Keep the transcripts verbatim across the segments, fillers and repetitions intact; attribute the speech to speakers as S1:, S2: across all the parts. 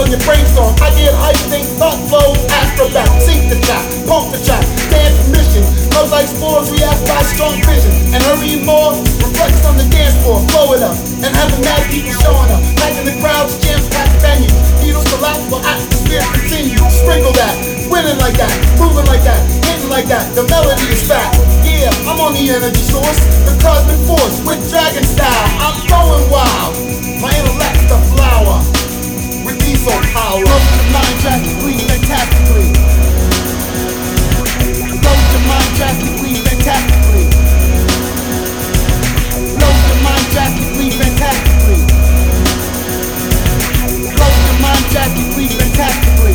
S1: when you brainstorm. I get hype, think, thought flow, acrobat, sink the track, pump the track, dance permission. Love like spores, react by strong vision. And hurry more, reflects on the dance floor, blow it up. And having mad people showing up, packing the crowds, jam-packed venues. Needles collapsible, atmosphere continue. Sprinkle that, winning like that, moving like that, hitting like that. The melody is fat. Yeah, I'm on the energy source, the cosmic force with dragon style. I'm going wild. My intellect's the flower with diesel power. Blows your mind drastically, fantastically. Blows your mind drastically, fantastically. Blows your mind drastically, fantastically. Blows your mind drastically, fantastically.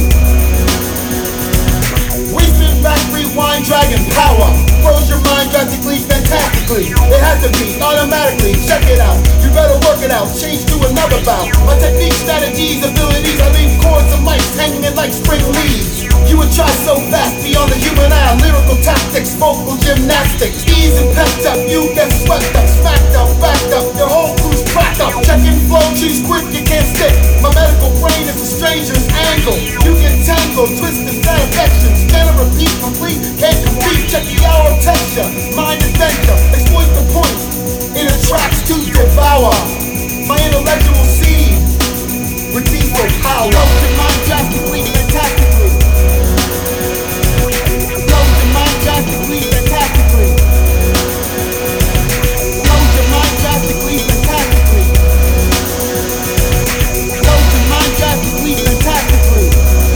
S1: We spin back, rewind, dragon power. Blows your mind drastically, fantastically. It has to be automatically. Check it out. You better work it out. Change to another bout. My techniques, strategies, abilities. I leave chords and mics hanging like spring leaves. You would try so fast beyond the human eye. Lyrical tactics, vocal gymnastics. Ease and pepped up. You get swept up, smacked up, backed up. Your whole crew's cracked up. Checking flow, choose quick, you can't stick. My medical brain is a stranger's angle. You get tangled, twisted, sad affections. Can't repeat, complete, can't compete. Check the hour texture, mind adventure. Exploit the point, it attracts to devour. My intellectual seed with diesel power. Blows your mind drastically, fantastically. Blows your mind drastically, fantastically. Blows your mind drastically, fantastically. Blows your mind drastically, fantastically.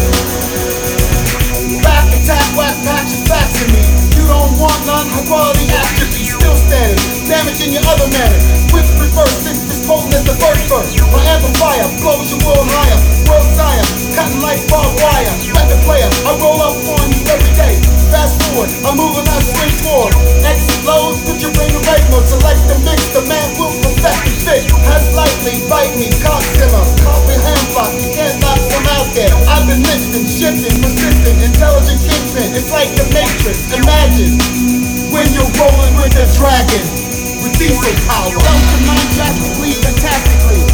S1: Back attack, whack, patch, and facts in me. You don't want none, high quality atrophy, still standing, damaging your other manner. Quick reverse, it's as potent as the first verse. My amplifier blows your world higher, world sire, cutting like barbed wire. Record player, I roll up on you every day. Fast forward, I'm moving on swing forward. Explode, put your brain in right mode. Select the mix, the man will perfect the fit. Has lightly, bite me, cock simmer, copy hand block. You can't knock them out there. I've been lifting, shifting, persistent, intelligent kingpin. It's like the Matrix. Imagine when you're rolling with a dragon with diesel power. Blows your mind drastically, fantastically.